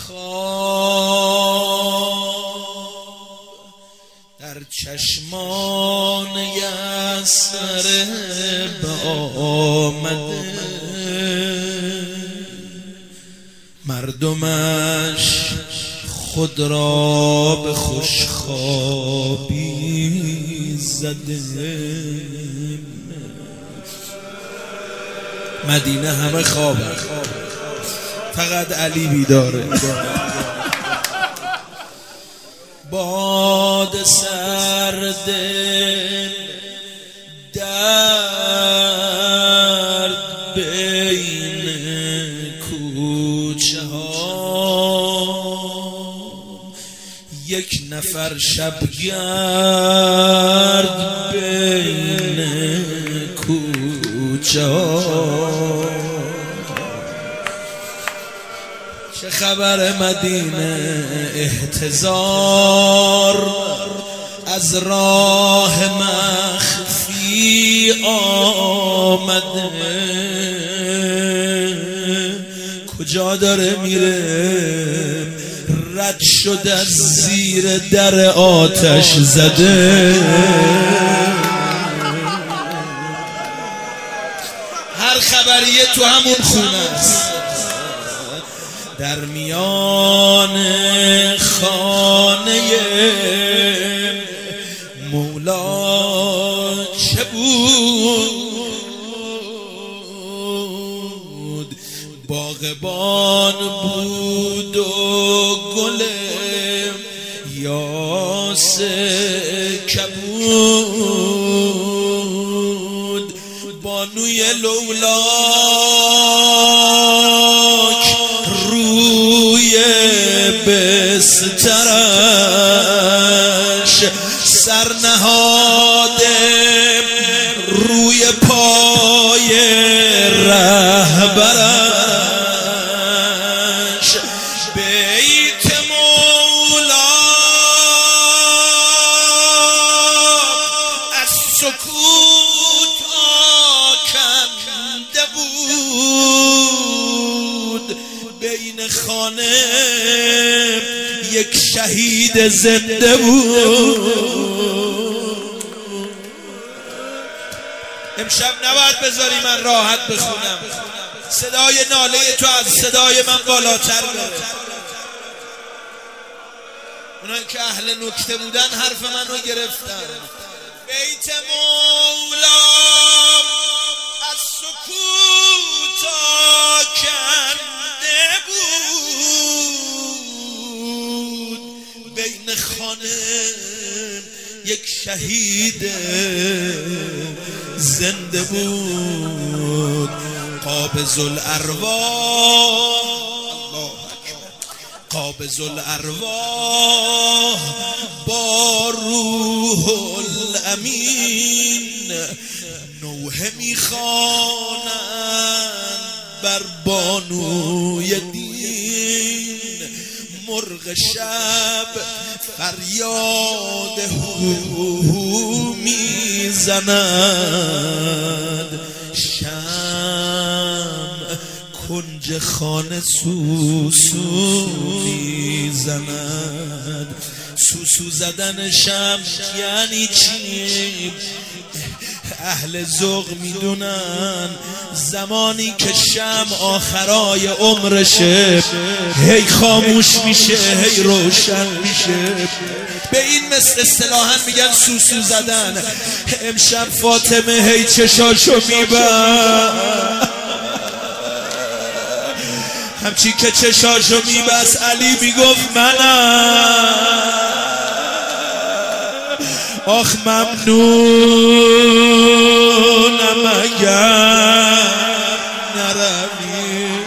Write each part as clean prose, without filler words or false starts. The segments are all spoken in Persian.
خواب در چشمان یثرب آمده، مردمش خود را به خوشخوابی زده. مدینه همه خوابه، فقط علی بیداره. باد سرد درد بین کوچه ها، یک نفر شبگرد بین کوچه ها. چه خبر مدینه؟ احتضار از راه مخفی آمده. کجا داره میره؟ رد شد از زیر در آتش زده. هر خبریه تو همون خونه است، در میان خانه مولا چه بود؟ باغبان بود و گل یاس کبود. بانوی لولاک روی بسترش سر نهاده، روی پای رهبرش بیت مولا از سکوت آکنده بود. بین خانه یک شهید زنده بود. امشب نباید بذاری من راحت بخونم، صدای ناله تو از صدای من بالاتر بره. اونایی که اهل نکته بودن حرف منو گرفتن. بیت مولا از سکوت آکنده بود. بین خانه یک شهید زنده بود. قابض الارواح، قابض الارواح با روح الامین نوحه میخوانند بر بانوی دین. مرغ شب فریاد هو میزند، شمع کنج خانه سوسو میزند. سوسو زدن شمع یعنی چی؟ اهل ذوق میدونن زمانی که شمع آخرای عمرشه هی خاموش میشه هی روشن میشه. به این مثل اصطلاحاً میگن سوسو زدن. امشب فاطمه هی چشاشو میبند، همچی که چشاشو میبست علی میگفت منم. آخ ممنونم اگر نروی.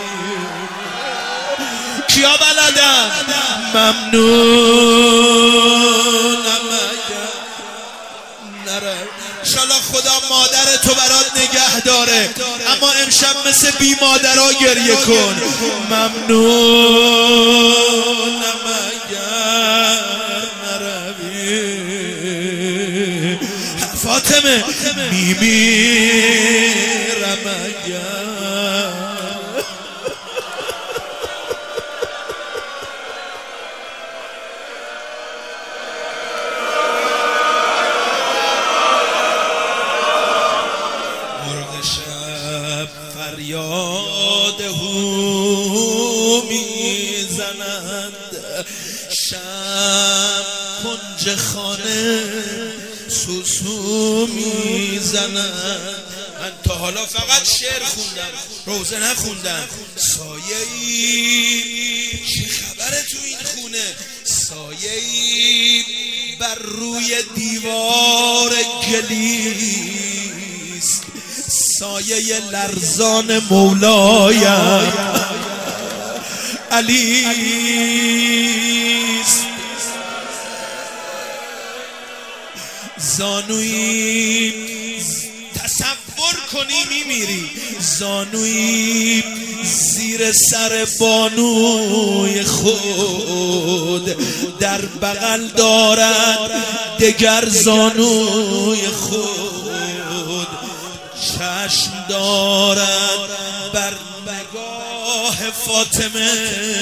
کیا بلدن؟ ممنونم اگر نروی. انشالله خدا مادر تو برات نگه داره، اما امشب مثل بی مادرها گریه کن. ممنونم اگر نروی. فاطمه میمیرم اگر. میزنند، شب کنج خانه سوسو میزنند. من تا حالا فقط شعر خوندم، روزه نخوندم. سایه‌ای چی خبره تو این خونه؟ سایه‌ای بر روی دیوار گلیست، سایه لرزان مولایم علیست. زانویی تصور کنی میمیری، زانویی زیر سر بانوی خود، در بغل دارد دگر زانوی خود. چشم دارد بر نگاه فاطمه،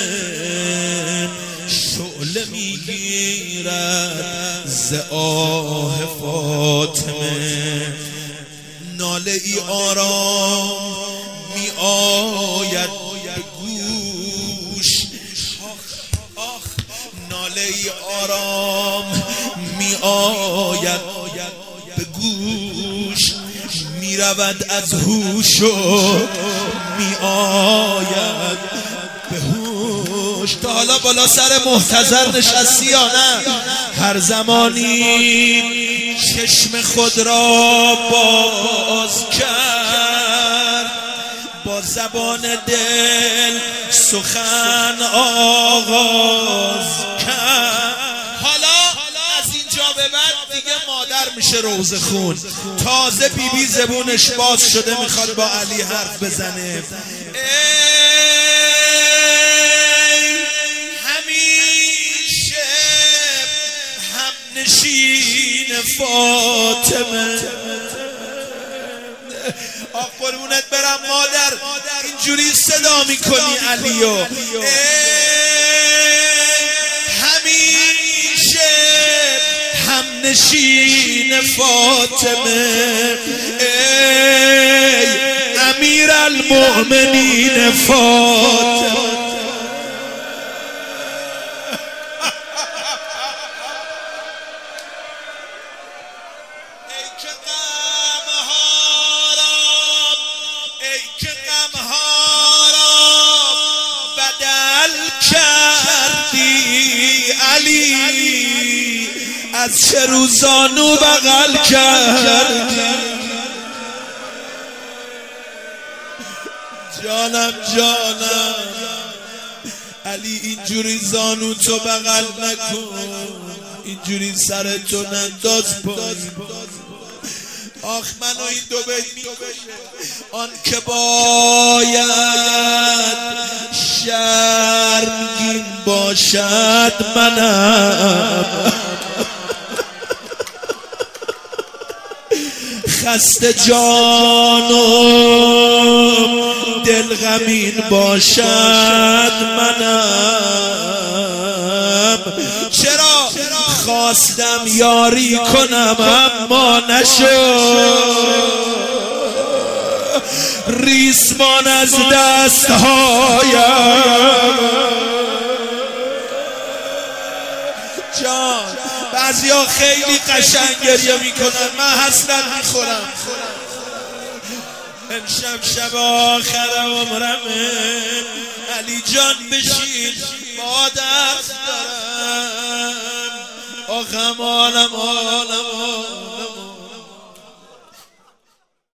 شعله میگیرد ز آه فاطمه. ناله ای آرام می آید به گوش، آخ ناله ای آرام می آید به گوش، می رود از هوش و می آید به هوش. تا حالا بالا سر محتضر نشستی یا نه؟ هر زمانی چشم خود را باز کرد، با زبان دل سخن آغاز کرد. حالا از اینجا به بعد دیگه مادر میشه روزه خون. تازه بیبی زبونش باز شده میخواد با علی حرف بزنه. همیشه هم نشین فاطمه. آخ قربونت برم مادر، اینجوری صدا میکنی علیو. همیشه هم نشین فاطمه، ای امیر المؤمنین فاطمه. از چه روزانو بغل کردی؟ جانم جانم علی، اینجوری زانو تو بغل نکن، اینجوری سر تو ننداز پایین. آخ منو این دو بیت میکشه. آن که باید شرمگین باشد منم، خسته جانم دل غمین باشد منم. چرا خواستم یاری کنم اما نشد، ریسمان از دستهایم. جان بعضیا خیلی قشنگ گریه میکنن، من حسرت میخورم. امشب شب آخر عمرمه، علی جان بشین با درد دارم. آخ امانم